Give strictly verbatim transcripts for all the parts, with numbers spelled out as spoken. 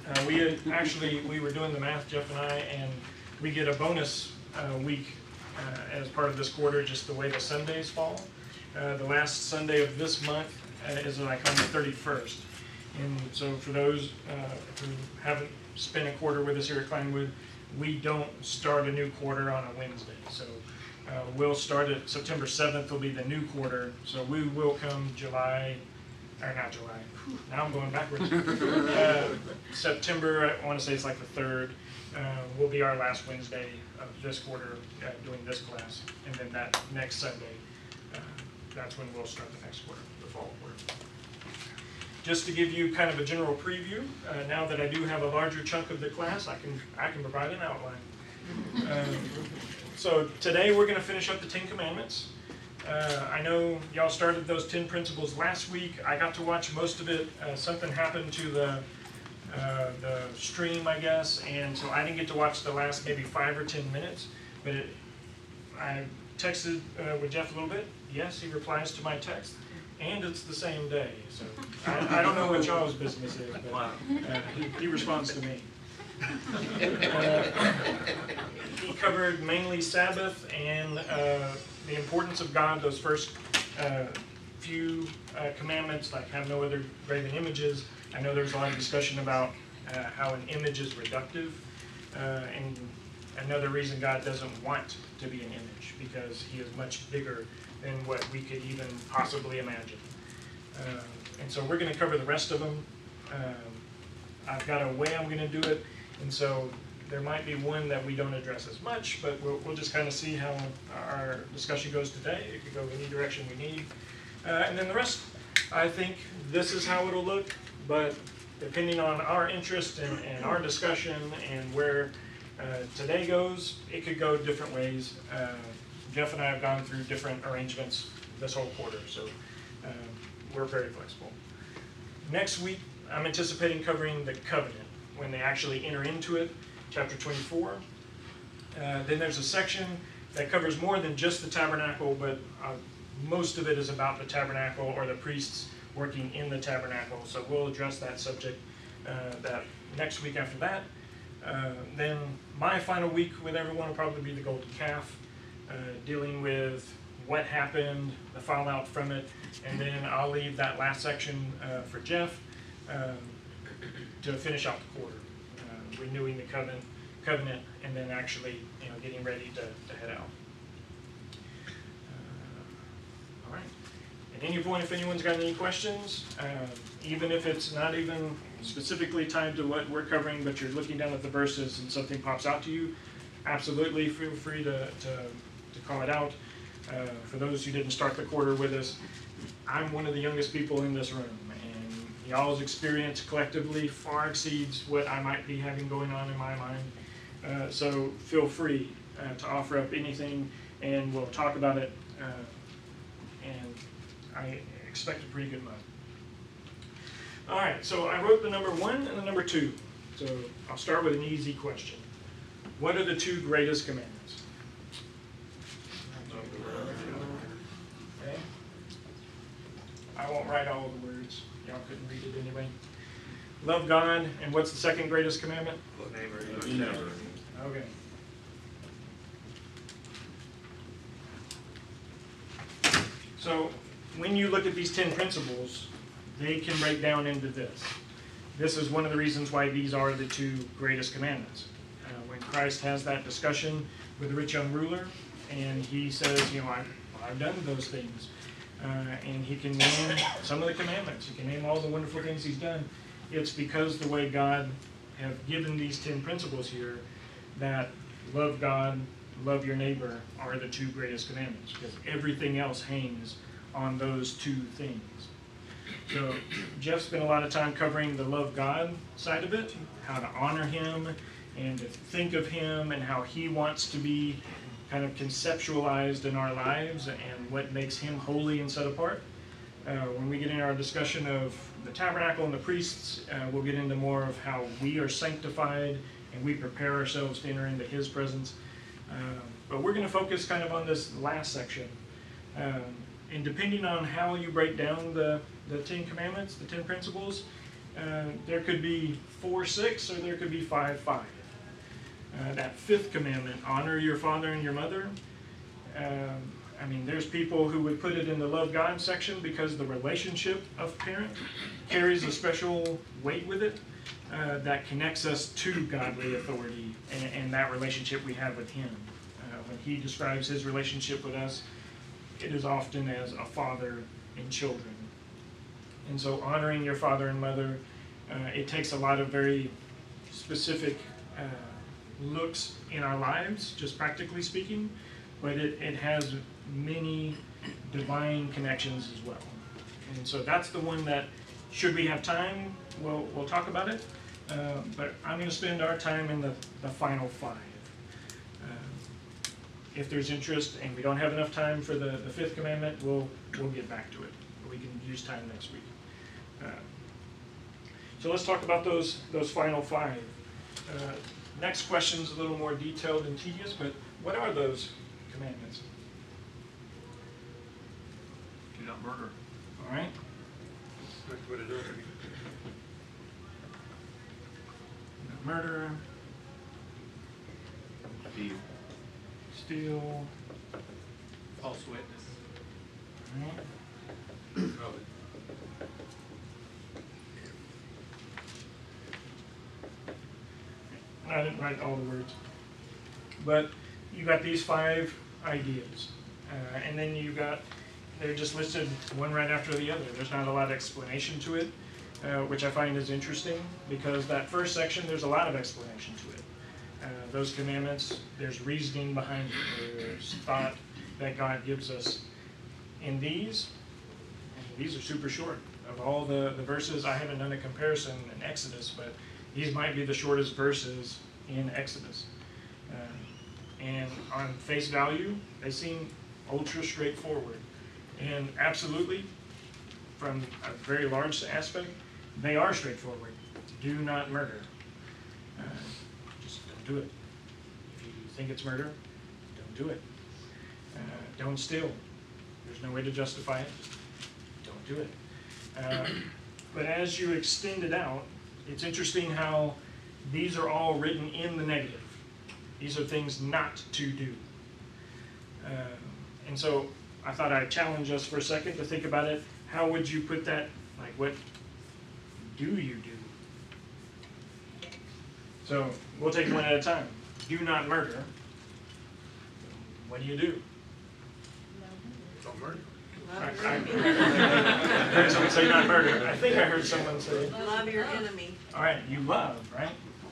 Uh, we had actually, we were doing the math, Jeff and I, and we get a bonus uh, week uh, as part of this quarter, just the way the Sundays fall. Uh, the last Sunday of this month uh, is like on the thirty-first. And so for those uh, who haven't spent a quarter with us here at Kleinwood, we don't start a new quarter on a Wednesday. So uh, we'll start at September seventh will be the new quarter. So we will come July, or not July, whew, now I'm going backwards. uh, September, I want to say it's like the third, uh, will be our last Wednesday of this quarter uh, doing this class. And then that next Sunday, uh, that's when we'll start the next quarter, the fall quarter. Just to give you kind of a general preview, uh, now that I do have a larger chunk of the class, I can I can provide an outline. Um, so today we're going to finish up the Ten Commandments. Uh, I know y'all started those ten principles last week. I got to watch most of it. Uh, something happened to the uh, the stream, I guess, and so I didn't get to watch the last maybe five or ten minutes. But it, I texted uh, with Jeff a little bit. Yes, he replies to my text. And it's the same day, so I, I don't know what y'all's business is, but uh, he, he responds to me. Uh, he covered mainly Sabbath and uh, the importance of God, those first uh, few uh, commandments, like have no other graven images. I know there's a lot of discussion about uh, how an image is reductive, uh, and another reason God doesn't want to be an image, because he is much bigger than what we could even possibly imagine. Uh, and so we're going to cover the rest of them. Um, I've got a way I'm going to do it, and so there might be one that we don't address as much, but we'll, we'll just kind of see how our discussion goes today. It could go any direction we need. Uh, and then the rest, I think this is how it'll look, but depending on our interest and, and our discussion and where uh, today goes, it could go different ways. Uh, Jeff and I have gone through different arrangements this whole quarter, so um, we're very flexible. Next week, I'm anticipating covering the covenant, when they actually enter into it, chapter twenty-four. Uh, then there's a section that covers more than just the tabernacle, but uh, most of it is about the tabernacle or the priests working in the tabernacle, so we'll address that subject uh, that next week after that. Uh, then my final week with everyone will probably be the golden calf. Uh, dealing with what happened, the fallout from it, and then I'll leave that last section uh, for Jeff um, to finish out the quarter, uh, renewing the covenant, covenant, and then actually, you know, getting ready to, to head out. Uh, all right. At any point, if anyone's got any questions, uh, even if it's not even specifically tied to what we're covering, but you're looking down at the verses and something pops out to you, absolutely feel free to, to to call it out. Uh, for those who didn't start the quarter with us, I'm one of the youngest people in this room, and y'all's experience collectively far exceeds what I might be having going on in my mind. Uh, so feel free uh, to offer up anything, and we'll talk about it, uh, and I expect a pretty good month. All right, so I wrote the number one and the number two. So I'll start with an easy question. What are the two greatest commandments? Okay. I won't write all the words. Y'all couldn't read it anyway. Love God, and what's the second greatest commandment? Love neighbor. Love neighbor. Okay. So when you look at these ten principles, they can break down into this. This is one of the reasons why these are the two greatest commandments. Uh, when Christ has that discussion with the rich young ruler, and he says, you know, I've, I've done those things. Uh, and he can name some of the commandments. He can name all the wonderful things he's done. It's because the way God have given these ten principles here, that love God, love your neighbor are the two greatest commandments, because everything else hangs on those two things. So Jeff spent a lot of time covering the love God side of it, how to honor him and to think of him and how he wants to be kind of conceptualized in our lives and what makes him holy and set apart. Uh, when we get into our discussion of the tabernacle and the priests, uh, we'll get into more of how we are sanctified and we prepare ourselves to enter into his presence. Uh, but we're going to focus kind of on this last section. Um, and depending on how you break down the, the Ten Commandments, the ten principles, Uh, there could be four six, or there could be five five. Uh, that fifth commandment, honor your father and your mother. Um, I mean, there's people who would put it in the love God section because the relationship of parent carries a special weight with it uh, that connects us to godly authority and, and that relationship we have with Him. Uh, when He describes His relationship with us, it is often as a father and children. And so honoring your father and mother, uh, it takes a lot of very specific uh, looks in our lives, just practically speaking, but it, it has many divine connections as well. And so that's the one that, should we have time, we'll, we'll talk about it. Uh, but I'm going to spend our time in the, the final five. Uh, if there's interest and we don't have enough time for the, the fifth commandment, we'll, we'll get back to it. We can use time next week. Uh, so let's talk about those, those final five. Uh, next question's a little more detailed and tedious, but what are those commandments? Do not murder. All right. What it is. Not murder, Steal. steal. False witness. All right. Covet. I didn't write all the words, but you got these five ideas, uh, and then you got, they're just listed one right after the other. There's not a lot of explanation to it, uh, which I find is interesting, because that first section, there's a lot of explanation to it. Uh, those commandments, there's reasoning behind it, there's thought that God gives us. In these, and these are super short. Of all the, the verses, I haven't done a comparison in Exodus, but these might be the shortest verses in Exodus. Uh, and on face value, they seem ultra straightforward. And absolutely, from a very large aspect, they are straightforward. Do not murder. Uh, just don't do it. If you think it's murder, don't do it. Uh, don't steal. There's no way to justify it. Don't do it. Uh, but as you extend it out, it's interesting how these are all written in the negative. These are things not to do. Uh, and so I thought I'd challenge us for a second to think about it. How would you put that? Like, what do you do? So we'll take one at a time. Do not murder. What do you do? Don't murder. I, I, I heard someone say not murder. I think I heard someone say. Love your enemy. All right, you love, right?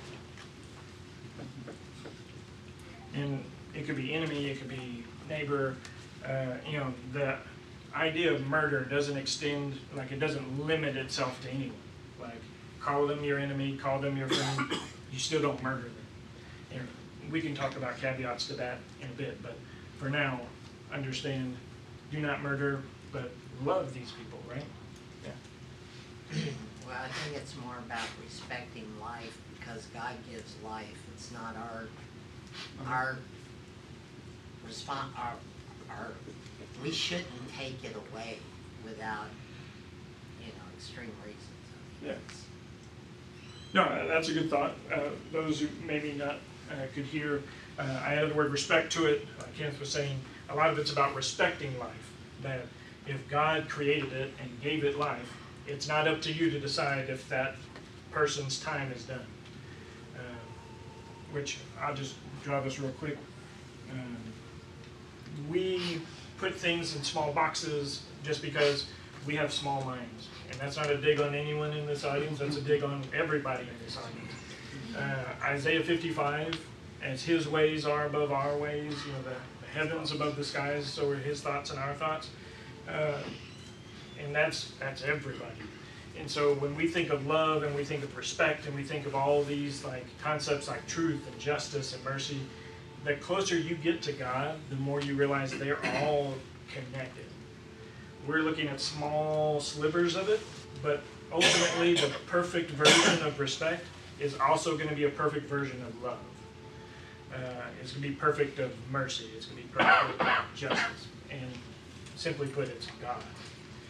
And it could be enemy, it could be neighbor. Uh, you know, the idea of murder doesn't extend, like it doesn't limit itself to anyone. Like, call them your enemy, call them your friend, you still don't murder them. And we can talk about caveats to that in a bit, but for now, understand, do not murder, but love these people, right? Yeah. Well, I think it's more about respecting life, because God gives life. It's not our, our respon our, our, we shouldn't take it away without, you know, extreme reasons. I mean, Yeah. No, that's a good thought. Uh, those who maybe not uh, could hear, uh, I added the word respect to it. Like Kenneth was saying, a lot of it's about respecting life. That if God created it and gave it life, it's not up to you to decide if that person's time is done. Uh, which I'll just draw this real quick. Um, we put things in small boxes just because we have small minds. And that's not a dig on anyone in this audience, that's a dig on everybody in this audience. Uh, Isaiah fifty-five, as His ways are above our ways, you know, the, the heavens above the skies, so are His thoughts and our thoughts. Uh, and that's that's everybody. And so when we think of love and we think of respect and we think of all these like concepts like truth and justice and mercy, the closer you get to God, the more you realize they're all connected. We're looking at small slivers of it, but ultimately the perfect version of respect is also going to be a perfect version of love. Uh, it's going to be perfect of mercy. It's going to be perfect of justice. And simply put, it's God. Uh,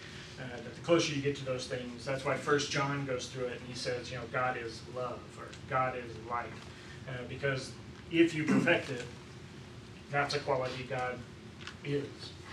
Uh, that the closer you get to those things, that's why First John goes through it and he says, you know, God is love or God is light. Uh, because if you perfect it, that's a quality God is.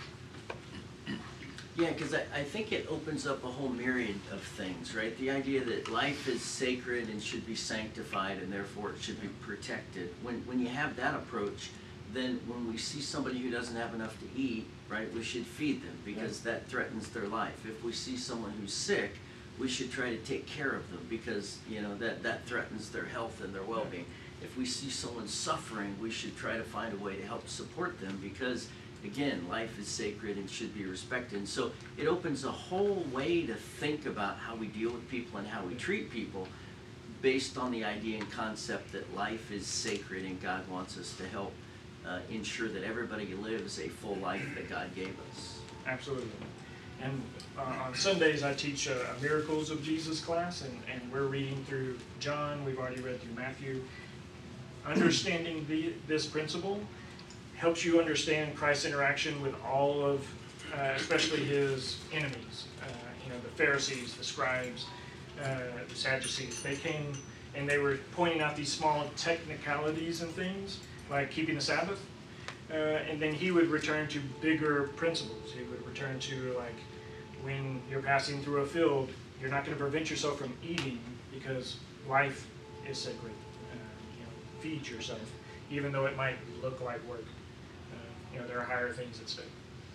Yeah, because I, I think it opens up a whole myriad of things, right? The idea that life is sacred and should be sanctified and therefore it should be protected. When, when you have that approach, then when we see somebody who doesn't have enough to eat, right, we should feed them because that threatens their life. If we see someone who's sick, we should try to take care of them because, you know, that, that threatens their health and their well-being. If we see someone suffering, we should try to find a way to help support them because, again, life is sacred and should be respected. And so it opens a whole way to think about how we deal with people and how we treat people based on the idea and concept that life is sacred and God wants us to help uh, ensure that everybody lives a full life that God gave us. Absolutely. And uh, on Sundays I teach a, a Miracles of Jesus class, and, and we're reading through John, we've already read through Matthew. Understanding the, this principle helps you understand Christ's interaction with all of, uh, especially his enemies, uh, you know, the Pharisees, the scribes, uh, the Sadducees. They came and they were pointing out these small technicalities and things, like keeping the Sabbath, uh, and then he would return to bigger principles. He would return to, like, when you're passing through a field, you're not going to prevent yourself from eating because life is sacred. Uh, you know, feed yourself, even though it might look like work. You know, there are higher things at stake.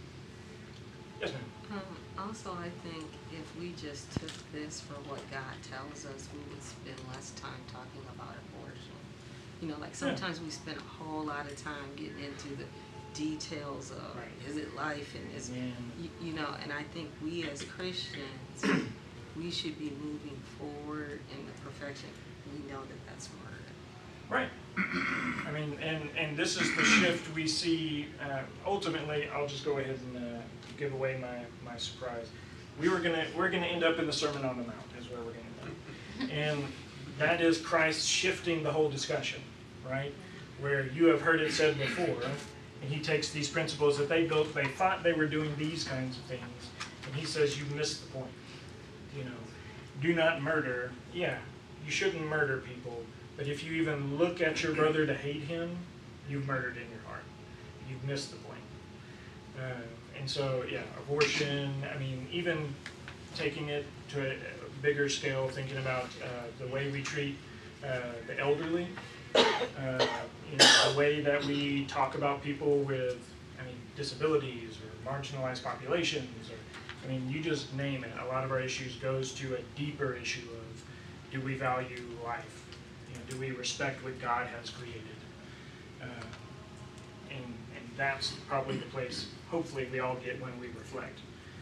Yes, ma'am. Um, also, I think if we just took this for what God tells us, we would spend less time talking about abortion. You know, like sometimes we spend a whole lot of time getting into the details of, Right. is it life and is, Yeah. you, you know, and I think we as Christians, we should be moving forward in the perfection. We know that that's murder. Right. I mean, and, and this is the shift we see. Uh, ultimately, I'll just go ahead and uh, give away my, my surprise. We were gonna we're gonna end up in the Sermon on the Mount, is where we're gonna end up, and that is Christ shifting the whole discussion, right? Where you have heard it said before, and he takes these principles that they built. They thought they were doing these kinds of things, and he says you missed the point. You know, do not murder. Yeah, you shouldn't murder people. But if you even look at your brother to hate him, you've murdered in your heart. You've missed the point. Uh, and so, yeah, abortion, I mean, even taking it to a, a bigger scale, thinking about uh, the way we treat uh, the elderly, uh, you know, the way that we talk about people with, I mean, disabilities or marginalized populations, or, I mean, you just name it. A lot of our issues goes to a deeper issue of, do we value life? Do we respect what God has created? Uh, and, and that's probably the place, hopefully, we all get when we reflect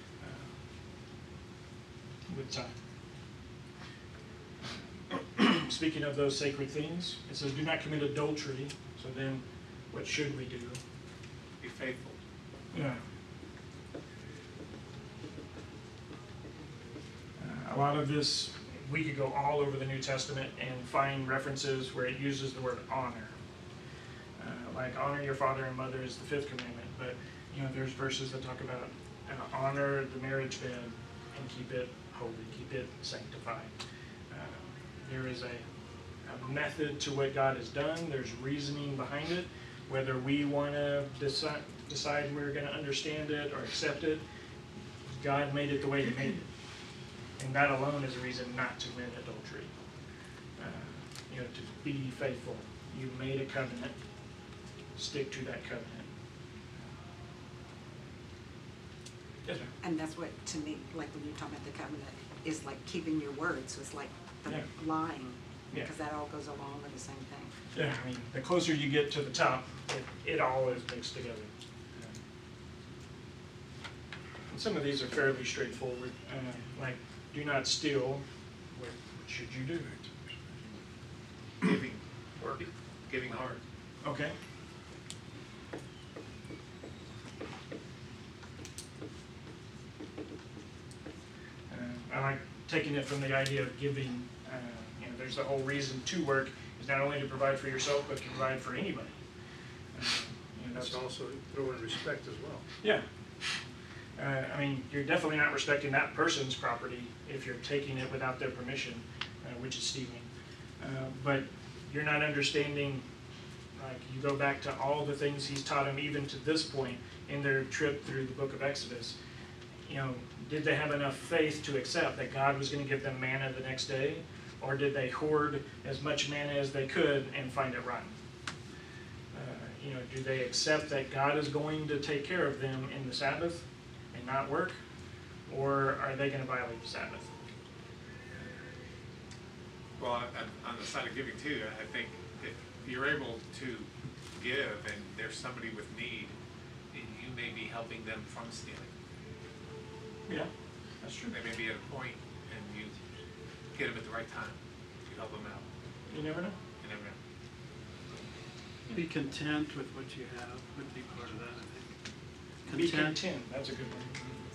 uh, with time. Speaking of those sacred things, it says, do not commit adultery. So then, what should we do? Be faithful. Yeah. Uh, a lot of this, we could go all over the New Testament and find references where it uses the word honor. Uh, like honor your father and mother is the fifth commandment, but you know there's verses that talk about uh, honor the marriage bed and keep it holy, keep it sanctified. Uh, there is a, a method to what God has done. There's reasoning behind it. Whether we want to decide, decide we're going to understand it or accept it, God made it the way He made it. And that alone is a reason not to commit adultery. Uh, you know, to be faithful. You made a covenant. Stick to that covenant. Yes, ma'am. And that's what, to me, like when you're talking about the covenant, is like keeping your word. So it's like the Yeah. lying, Yeah. because that all goes along with the same thing. Yeah, I mean, the closer you get to the top, it, it all is mixed together. And some of these are fairly straightforward, uh, like do not steal. What should you do? Giving, work, giving hard. Okay. Uh, I like taking it from the idea of giving. Uh, you know, there's the whole reason to work is not only to provide for yourself, but to provide for anybody. Uh, you know, That's also throw in respect as well. Yeah. Uh, I mean, you're definitely not respecting that person's property if you're taking it without their permission, uh, which is stealing. Uh, but you're not understanding, like, you go back to all the things he's taught them even to this point in their trip through the book of Exodus. You know, did they have enough faith to accept that God was going to give them manna the next day? Or did they hoard as much manna as they could and find it rotten? Uh, you know, do they accept that God is going to take care of them in the Sabbath and not work? Or are they going to violate the Sabbath? Well, on, on the side of giving too, I think if you're able to give and there's somebody with need, you may be helping them from stealing. Yeah, that's true. They may be at a point and you get them at the right time. You help them out. You never know. You never know. Be content with what you have would be part of that, I think. Be content, that's a good one.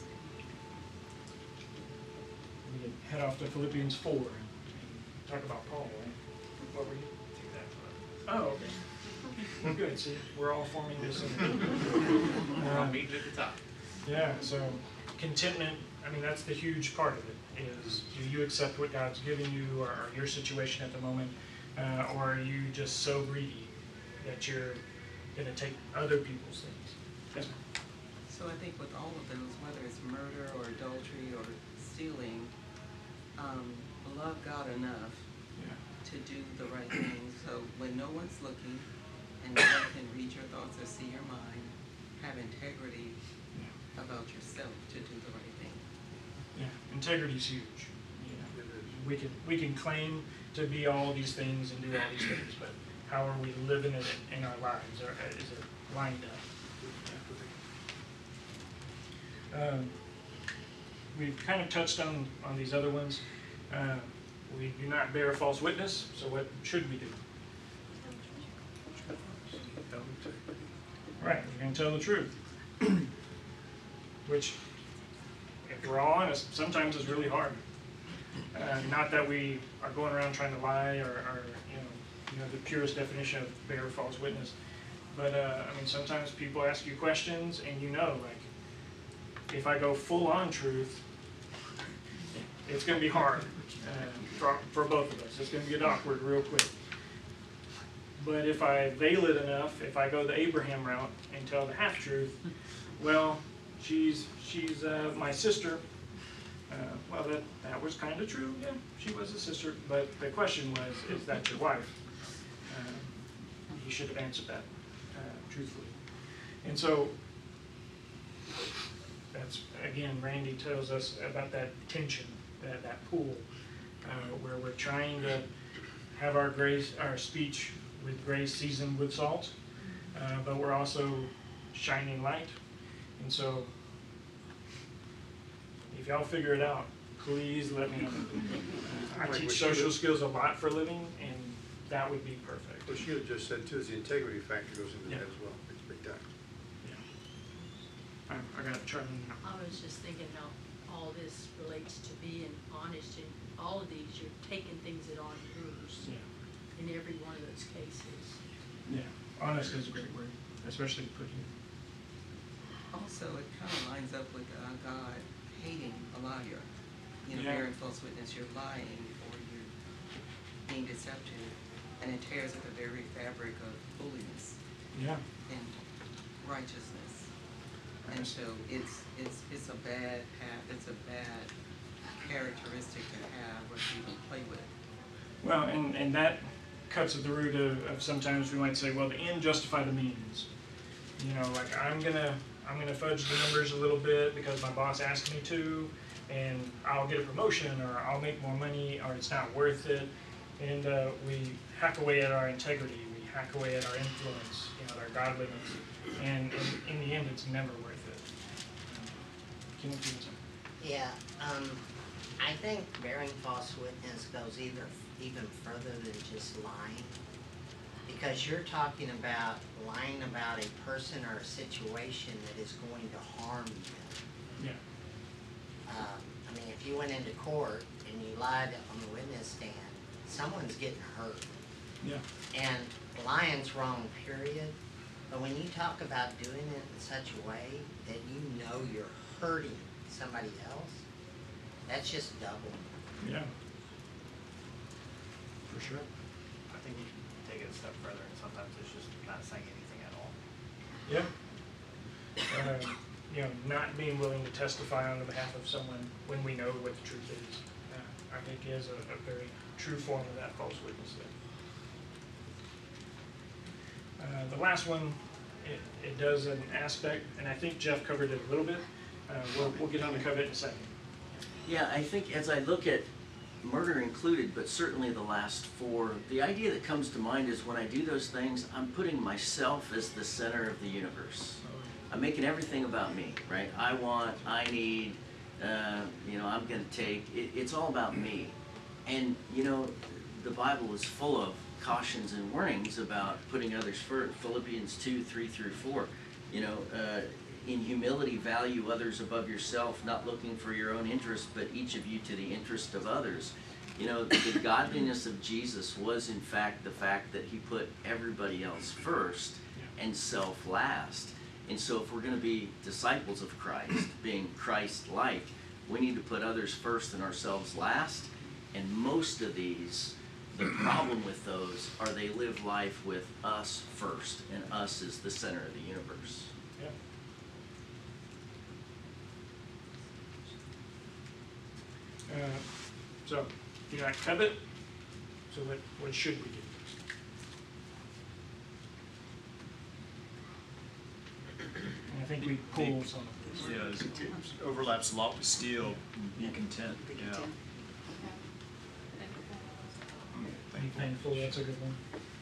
We can head off to Philippians four and, and talk about Paul, right? What were you? Oh, okay. Well, good, see, we're all forming this. We're all meeting at the top. Yeah, so contentment, I mean, that's the huge part of it, is do you accept what God's given you or, or your situation at the moment, uh, or are you just so greedy that you're gonna take other people's things? Yes, ma'am. So I think with all of those, whether it's murder or adultery or stealing, um, love God enough Yeah. to do the right thing. So when no one's looking and no one can read your thoughts or see your mind, have integrity Yeah. about yourself to do the right thing. Yeah, integrity's huge. You know, we can we can claim to be all these things and do all these things, but how are we living it in our lives? Or is it lined up? Yeah. Um, we've kind of touched on on these other ones. Uh, we do not bear false witness. So what should we do? Right, we're going to tell the truth. Which, if we're all honest, sometimes is really hard. Uh, not that we are going around trying to lie or, or you know, you know, the purest definition of bear false witness. But uh, I mean, sometimes people ask you questions, and you know, like, if I go full on truth, it's going to be hard uh, for, for both of us. It's going to get awkward real quick. But if I veil it enough, if I go the Abraham route and tell the half truth, well, she's she's uh, my sister. Uh, well, that that was kind of true. Yeah, she was a sister. But the question was, is that your wife? Uh, you should have answered that uh, truthfully. And so that's, again, Randy tells us about that tension, that that pool, uh, where we're trying to have our grace, our speech with grace seasoned with salt, uh, but we're also shining light. And so, if y'all figure it out, please let me know. Uh, I Like teach what social Sheila- skills a lot for a living, and that would be perfect. What Sheila just said too, is the integrity factor goes into Yeah. that as well. It's big time. Yeah. I, I got Charlie now. I was just thinking how all this relates to being honest in all of these. You're taking things that aren't yours Yeah. in every one of those cases. Yeah. Honest is a great word, especially to put here. Also, it kind of lines up with uh, God hating a liar. You know, Yeah. bearing false witness, you're lying or you're being deceptive, and it tears at the very fabric of holiness Yeah. and righteousness. And Nice. so it's it's it's a bad path. It's a bad characteristic to have or to even play with. Well, and, and that cuts at the root of, of sometimes we might say, well, the end justify the means. You know, like I'm gonna I'm gonna fudge the numbers a little bit because my boss asked me to, and I'll get a promotion or I'll make more money or it's not worth it. And uh, we hack away at our integrity, we hack away at our influence, you know, our godliness, and in, in the end, it's never worth it. Can you do something? Yeah, um, I think bearing false witness goes either, even further than just lying. Because you're talking about lying about a person or a situation that is going to harm them. Yeah. Um, I mean, if you went into court and you lied on the witness stand, someone's getting hurt. Yeah. And lying's wrong, period. But when you talk about doing it in such a way that you know you're hurting somebody else, that's just double. Yeah. For sure. I think you can take it a step further, and sometimes it's just not saying anything at all. Yeah. Um, you know, not being willing to testify on the behalf of someone when we know what the truth is, uh, I think is a, a very true form of that false witness there. Uh, the last one, it, it does an aspect, and I think Jeff covered it a little bit. Uh, we'll, we'll get on to cover it in a second. Yeah, I think as I look at murder included, but certainly the last four, the idea that comes to mind is when I do those things, I'm putting myself as the center of the universe. I'm making everything about me, right? I want, I need, uh, you know, I'm gonna take, it, it's all about me. And, you know, the Bible is full of cautions and warnings about putting others first. Philippians two, three through four. You know, uh, in humility, value others above yourself, not looking for your own interest, but each of you to the interest of others. You know, the godliness of Jesus was in fact the fact that he put everybody else first and self last. And so if we're going to be disciples of Christ, being Christ-like, we need to put others first and ourselves last. And most of these, the problem with those are they live life with us first, and us is the center of the universe. Yeah. Uh, so, do not covet. So what, what should we do? And I think we pull some of this. Yeah, it's- it overlaps a lot with steal, be content, Be yeah. content. Be thankful, that's a good one.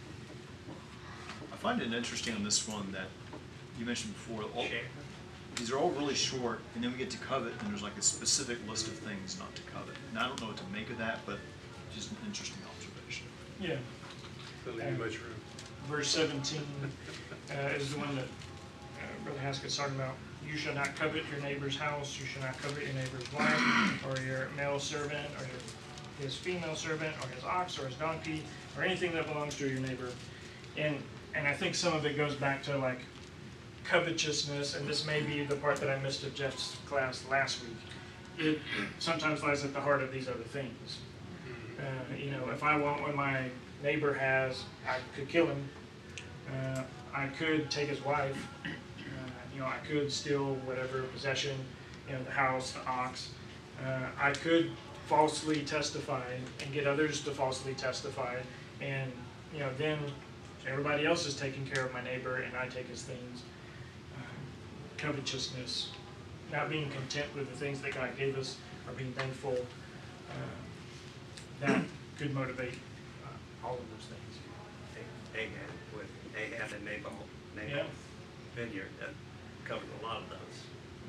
I find it interesting on this one that you mentioned before, all, these are all really short, and then we get to covet, and there's like a specific list of things not to covet. And I don't know what to make of that, but just an interesting observation. Yeah. Doesn't leave you much room. Verse seventeen uh, is the one that uh, Brother Haskett's talking about. You shall not covet your neighbor's house, you shall not covet your neighbor's wife, or your male servant, or your, his female servant, or his ox, or his donkey, or anything that belongs to your neighbor. And and I think some of it goes back to like covetousness, and this may be the part that I missed of Jeff's class last week. It sometimes lies at the heart of these other things. Uh, you know, if I want what my neighbor has, I could kill him. Uh, I could take his wife. Uh, you know, I could steal whatever possession, you know, the house, the ox. Uh, I could falsely testify and get others to falsely testify, and you know, then everybody else is taking care of my neighbor, and I take his things. Uh, covetousness, not being content with the things that God gave us, or being thankful. Uh, that could motivate uh, all of those things. Ahab, with Ahab and Nabal, Yeah. Nabal's vineyard, that covered a lot of those.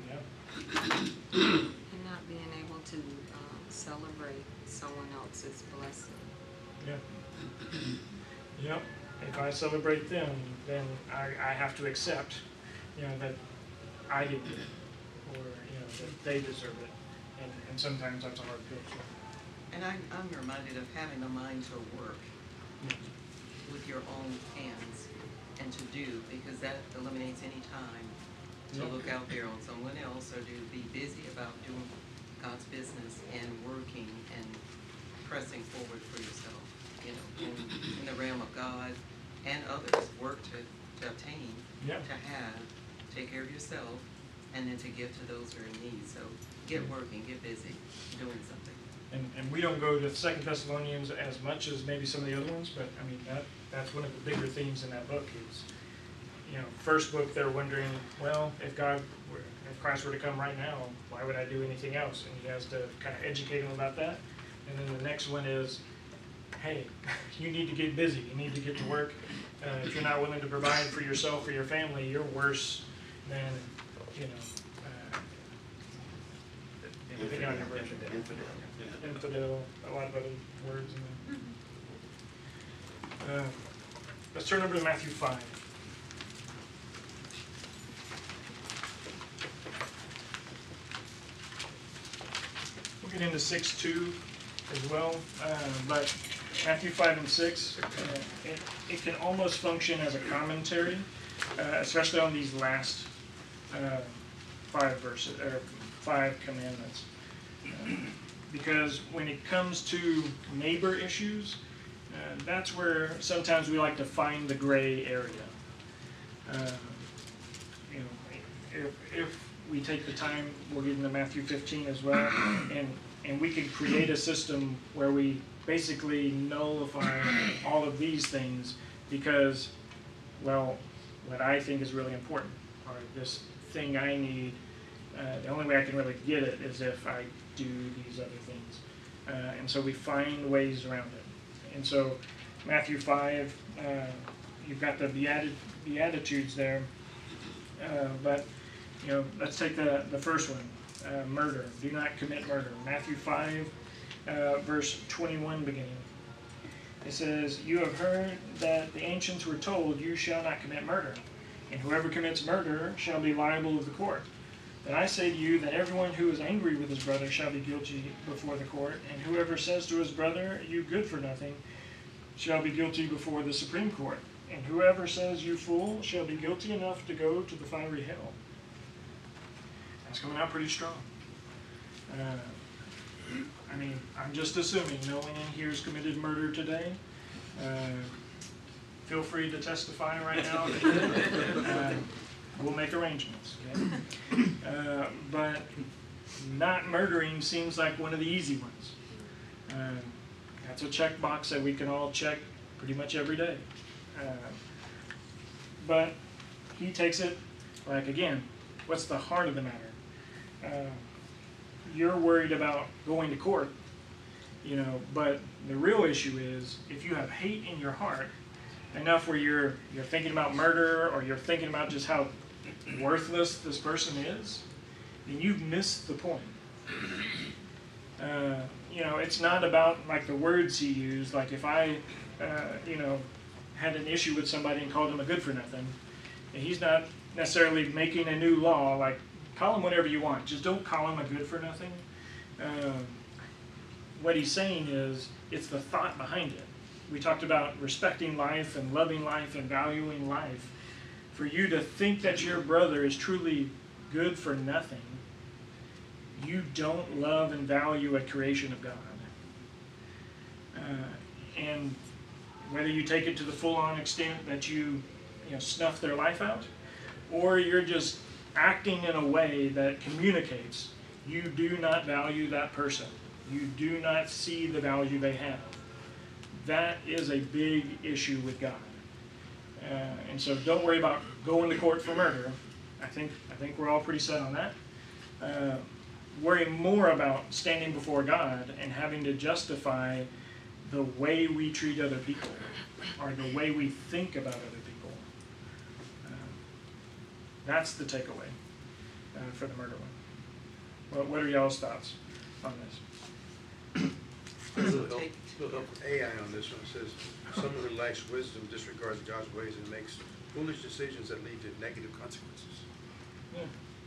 Yeah. And not being able to um, celebrate someone else's blessing. Yeah. Yep. If I celebrate them, then I, I have to accept, you know, that I did it, or you know, that they deserve it, and and sometimes that's a hard pill. So. And I, I'm reminded of having a mind to work with your own hands and to do, because that eliminates any time to Yeah. look out there on someone else or to be busy about doing God's business and working and pressing forward for yourself, you know, in, in the realm of God and others, work to, to obtain, Yeah. to have, take care of yourself, and then to give to those who are in need. So get working, get busy, doing something. And, and we don't go to Second Thessalonians as much as maybe some of the other ones, but I mean, that, that's one of the bigger themes in that book is, you know, first book they're wondering, well, if God, were, if Christ were to come right now, why would I do anything else? And he has to kind of educate them about that. And then the next one is, hey, you need to get busy, you need to get to work. Uh, if you're not willing to provide for yourself or your family, you're worse than, you know, uh, anything on your version. Infidel. Infidel, a lot of other words in there. Uh, let's turn over to Matthew five. We'll get into six two as well, uh, but Matthew five and six, uh, it, it can almost function as a commentary, uh, especially on these last uh, five verses, or five commandments. Uh, because when it comes to neighbor issues, uh, that's where sometimes we like to find the gray area. Uh, you know, if, if we take the time, we'll get into Matthew fifteen as well, and, and we can create a system where we basically nullify all of these things because, well, what I think is really important, or this thing I need, uh, the only way I can really get it is if I do these other things. Uh, and so we find ways around it. And so Matthew five, uh, you've got the Beati- Beatitudes there, uh, but you know, let's take the, the first one, uh, murder. Do not commit murder. Matthew five, uh, verse twenty-one beginning. It says, you have heard that the ancients were told, you shall not commit murder, and whoever commits murder shall be liable of the court. But I say to you that everyone who is angry with his brother shall be guilty before the court, and whoever says to his brother, you good for nothing, shall be guilty before the Supreme Court. And whoever says, you fool, shall be guilty enough to go to the fiery hell. That's coming out pretty strong. Uh, I mean, I'm just assuming no one in here has committed murder today. Uh, feel free to testify right now if you did. Uh, we'll make arrangements. Okay? Uh, but not murdering seems like one of the easy ones. Uh, that's a checkbox that we can all check pretty much every day. Uh, but he takes it like, again, what's the heart of the matter? Uh, you're worried about going to court, you know, but the real issue is if you have hate in your heart enough where you're you're thinking about murder or you're thinking about just how worthless this person is, then you've missed the point. Uh, you know, it's not about like the words he used. Like if I, uh, you know, had an issue with somebody and called him a good for nothing, he's not necessarily making a new law like, call him whatever you want, just don't call him a good for nothing. Um, what he's saying is, it's the thought behind it. We talked about respecting life and loving life and valuing life. For you to think that your brother is truly good for nothing, you don't love and value a creation of God. Uh, and whether you take it to the full-on extent that you, you know, snuff their life out, or you're just acting in a way that communicates you do not value that person. You do not see the value they have. That is a big issue with God. Uh, and so don't worry about going to court for murder. I think, I think we're all pretty set on that. Uh, worry more about standing before God and having to justify the way we treat other people or the way we think about other people. Uh, that's the takeaway uh, for the murder one. Well, what are y'all's thoughts on this? A little help, little help from A I on this one. It says, someone who lacks wisdom disregards God's ways and makes foolish decisions that lead to negative consequences. Yeah.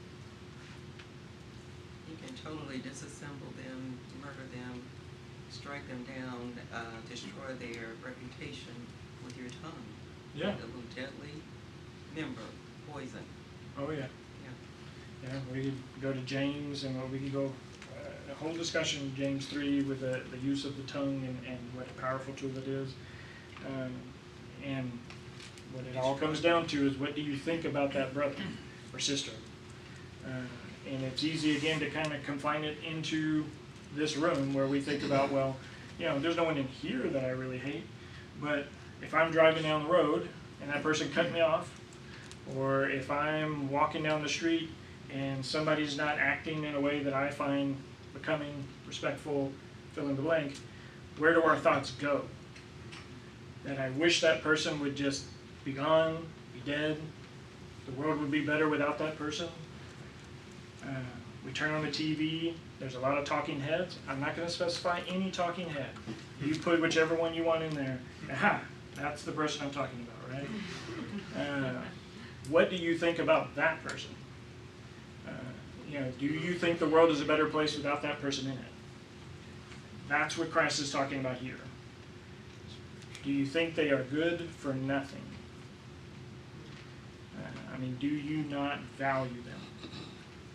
You can totally disassemble them, murder them, strike them down, uh, destroy their reputation with your tongue. Yeah. A little deadly member, poison. Oh yeah. Yeah. Yeah, we could go to James, and we could go uh, a whole discussion, James three, with the, the use of the tongue and, and what a powerful tool it is. Um, and what it all comes down to is, what do you think about that brother or sister? Uh, and it's easy, again, to kind of confine it into this room where we think about, well, you know, there's no one in here that I really hate, but if I'm driving down the road and that person cut me off, or if I'm walking down the street and somebody's not acting in a way that I find becoming, respectful, fill in the blank, where do our thoughts go? That I wish that person would just be gone, be dead, the world would be better without that person. Uh, we turn on the T V, there's a lot of talking heads. I'm not going to specify any talking head. You put whichever one you want in there. Aha, that's the person I'm talking about, right? Uh, what do you think about that person? Uh, you know, do you think the world is a better place without that person in it? That's what Christ is talking about here. Do you think they are good for nothing? Uh, I mean, do you not value them?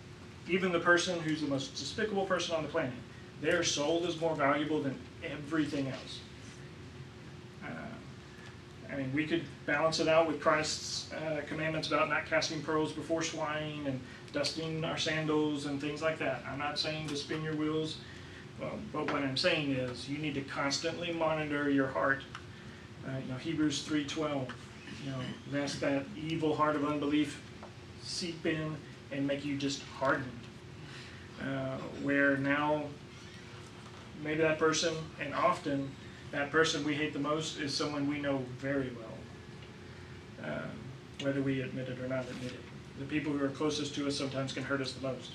even the person who's the most despicable person on the planet, their soul is more valuable than everything else. Uh, I mean, we could balance it out with Christ's uh, commandments about not casting pearls before swine and dusting our sandals and things like that. I'm not saying to spin your wheels, well, but what I'm saying is you need to constantly monitor your heart. Uh, you know, Hebrews three twelve, you know, lest that evil heart of unbelief seep in and make you just hardened. Uh, where now, maybe that person, and often that person we hate the most is someone we know very well, uh, whether we admit it or not admit it. The people who are closest to us sometimes can hurt us the most,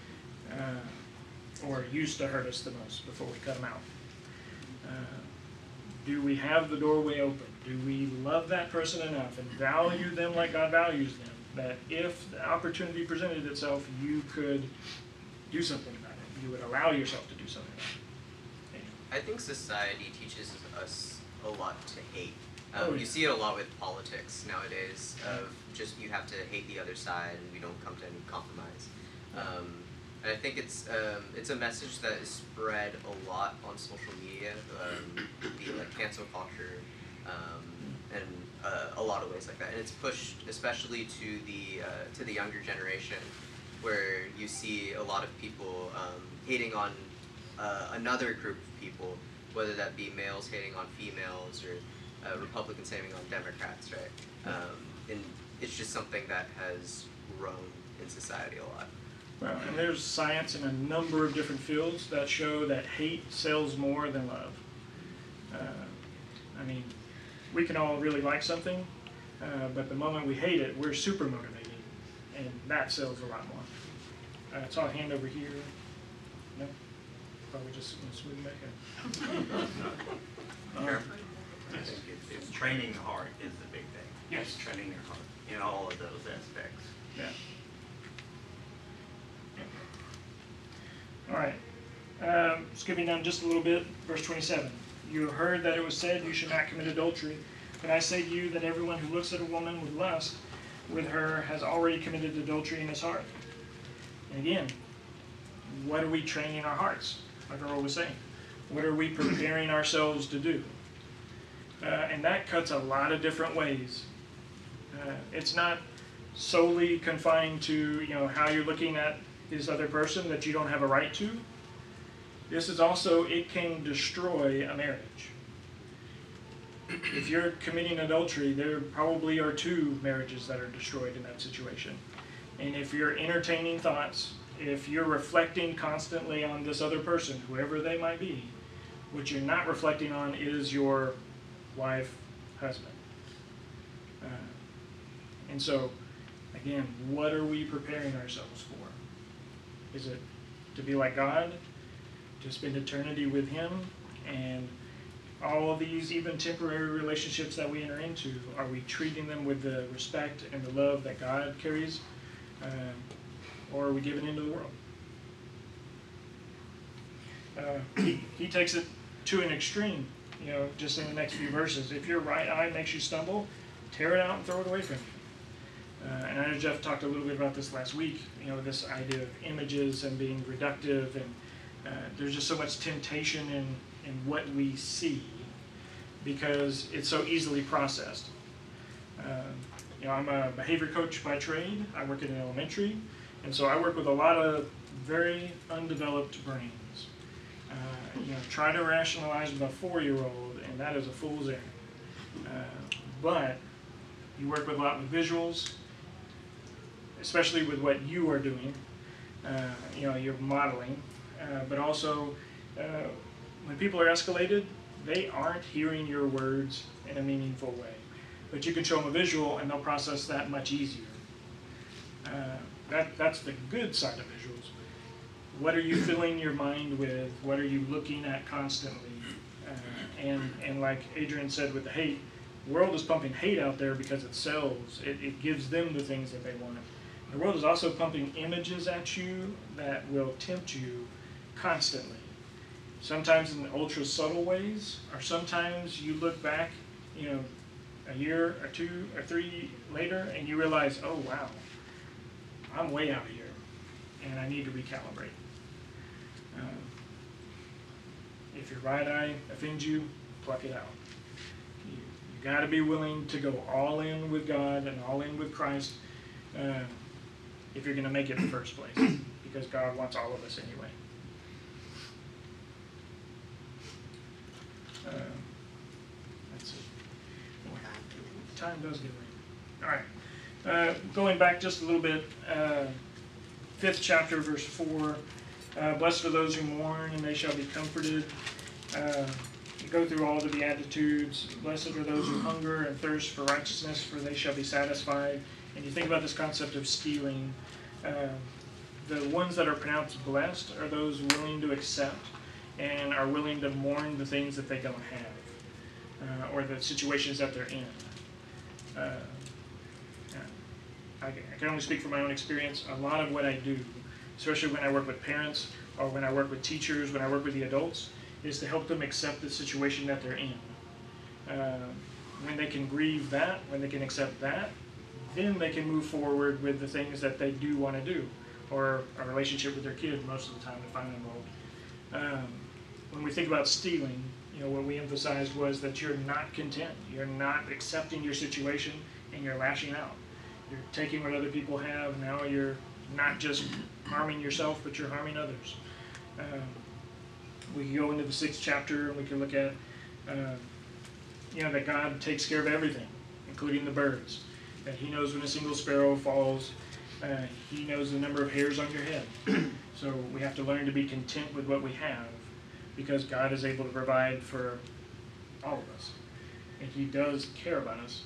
uh, or used to hurt us the most before we cut them out. Uh, do we have the doorway open? Do we love that person enough and value them like God values them, that if the opportunity presented itself, you could do something about it? You would allow yourself to do something about it. I think society teaches us a lot to hate. Um, Oh, yeah. You see it a lot with politics nowadays, of just you have to hate the other side and we don't come to any compromise. Um, and I think it's um, it's a message that is spread a lot on social media, um, be it like cancel culture, um, and uh, a lot of ways like that. And it's pushed especially to the uh, to the younger generation, where you see a lot of people um, hating on uh, another group of people, whether that be males hating on females or uh, Republicans hating on Democrats, right? Um, and it's just something that has grown in society a lot. Well, and there's science in a number of different fields that show that hate sells more than love. Uh, I mean, we can all really like something, uh, but the moment we hate it, we're super motivated, and that sells a lot more. Uh, I saw a hand over here. No? Probably just smooth back up. Sure. I think it's, it's training the heart is the big thing. Yes. It's training your heart in all of those aspects. Yeah. All right. Um, skipping down just a little bit, verse twenty-seven. You have heard that it was said, you should not commit adultery. But I say to you that everyone who looks at a woman with lust with her has already committed adultery in his heart. And again, what are we training our hearts? Like Earl was saying. What are we preparing ourselves to do? Uh, and that cuts a lot of different ways. Uh, it's not solely confined to, you know, how you're looking at this other person that you don't have a right to. This is also, it can destroy a marriage. If you're committing adultery, there probably are two marriages that are destroyed in that situation. And if you're entertaining thoughts, if you're reflecting constantly on this other person, whoever they might be, what you're not reflecting on is your wife, husband. Uh, and so, again, what are we preparing ourselves for? Is it to be like God, to spend eternity with Him, and all of these even temporary relationships that we enter into, are we treating them with the respect and the love that God carries, uh, or are we giving into the world? Uh, he, he takes it to an extreme, you know, just in the next few verses. If your right eye makes you stumble, tear it out and throw it away from you. Uh, and I know Jeff talked a little bit about this last week, you know, this idea of images and being reductive, and uh, there's just so much temptation in, in what we see because it's so easily processed. Uh, you know, I'm a behavior coach by trade. I work in an elementary, and so I work with a lot of very undeveloped brains. Uh, you know, try to rationalize with a four-year-old, and that is a fool's errand. Uh, but you work with a lot of visuals, especially with what you are doing. Uh, you know, you're modeling, uh, but also uh, when people are escalated, they aren't hearing your words in a meaningful way. But you can show them a visual, and they'll process that much easier. Uh, that that's the good side of visuals. What are you filling your mind with? What are you looking at constantly? Uh, and and like Adrian said with the hate, the world is pumping hate out there because it sells. It, it gives them the things that they want. The world is also pumping images at you that will tempt you constantly. Sometimes in ultra subtle ways, or sometimes you look back, you know, a year or two or three later, and you realize, oh wow, I'm way out here. and I need to recalibrate. Um, if your right eye offends you, pluck it out. You, you got to be willing to go all in with God and all in with Christ uh, if you're going to make it in the first place, because God wants all of us anyway. Uh, that's it. Time does get late. All right. Uh, going back just a little bit, uh, fifth chapter, verse four. Uh, Blessed are those who mourn, and they shall be comforted. Uh, you go through all the Beatitudes. Blessed are those who hunger and thirst for righteousness, for they shall be satisfied. And you think about this concept of stealing. Uh, the ones that are pronounced blessed are those willing to accept and are willing to mourn the things that they don't have, uh, or the situations that they're in. Uh, I, I can only speak from my own experience. A lot of what I do, especially when I work with parents or when I work with teachers, when I work with the adults, is to help them accept the situation that they're in. Uh, when they can grieve that, when they can accept that, then they can move forward with the things that they do want to do, or a relationship with their kid most of the time if I'm involved. Um, when we think about stealing, you know, what we emphasized was that you're not content. You're not accepting your situation, and you're lashing out. You're taking what other people have. Now you're not just harming yourself, but you're harming others. Um, we can go into the sixth chapter, and we can look at, uh, you know, that God takes care of everything, including the birds. That He knows when a single sparrow falls. Uh, he knows the number of hairs on your head. So we have to learn to be content with what we have, because God is able to provide for all of us, and He does care about us.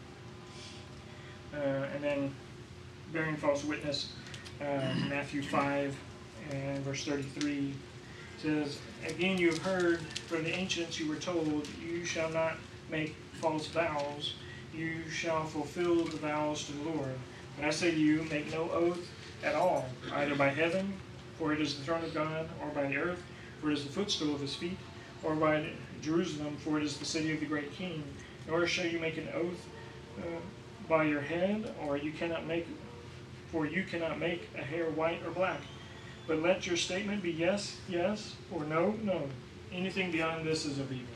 Uh, and then bearing false witness, uh, Matthew five and verse thirty-three says, Again you have heard from the ancients you were told, you shall not make false vows, you shall fulfill the vows to the Lord. But I say to you, make no oath at all, either by heaven, for it is the throne of God, or by the earth, for it is the footstool of His feet, or by Jerusalem, for it is the city of the great King. Nor shall you make an oath uh, by your head, or you cannot make, for you cannot make a hair white or black. But let your statement be yes, yes, or no, no. Anything beyond this is of evil.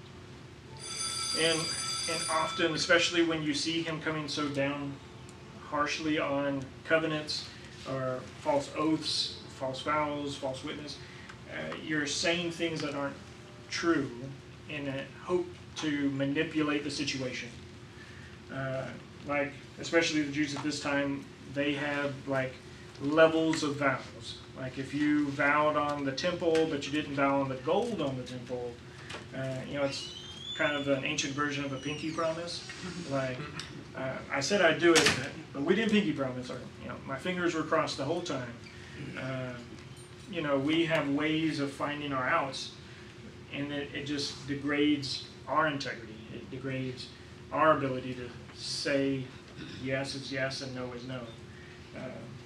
And and often, especially when you see Him coming so down harshly on covenants or false oaths, false vows, false witness, uh, you're saying things that aren't true in a hope to manipulate the situation. Uh, like, especially the Jews at this time, they had like levels of vows. Like if you vowed on the temple, but you didn't vow on the gold on the temple, uh, you know, it's kind of an ancient version of a pinky promise. Like, uh, I said I'd do it, but we didn't pinky promise. Or, you know, my fingers were crossed the whole time. Uh, you know, we have ways of finding our outs, and it, it just degrades our integrity. It degrades our ability to say yes is yes and no is no. Uh,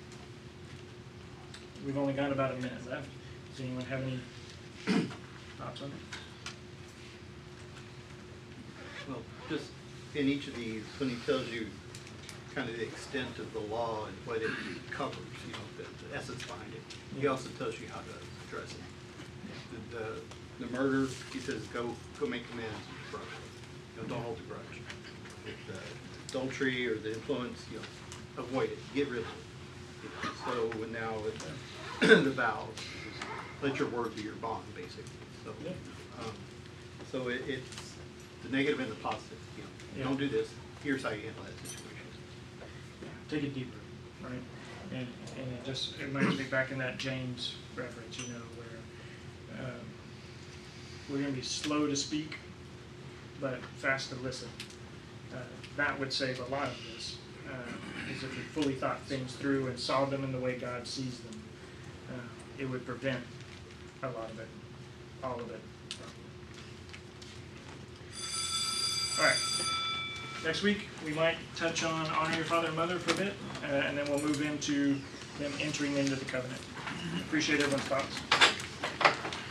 we've only got about a minute left. Does anyone have any thoughts on it? Well, just in each of these, when he tells you kind of the extent of the law and what it covers, you know, the, the essence behind it, he also tells you how to address it. The, the, the murder, he says, go go make amends with your brother. You know, don't hold a grudge. The adultery or the influence, you know, avoid it. Get rid of it. You know, so when now with the, the vows, let your word be your bond, basically. So, um, so it, it's the negative and the positive. You know, Yeah. don't do this. Here's how you handle that situation. Yeah, take it deeper, right? And and it just it reminds me back in that James reference, you know, where um, we're going to be slow to speak, but fast to listen. Uh, that would save a lot of this, uh, is if we fully thought things through and saw them in the way God sees them. Uh, it would prevent a lot of it, all of it. All right. Next week, we might touch on honor your father and mother for a bit, uh, and then we'll move into them entering into the covenant. Appreciate everyone's thoughts.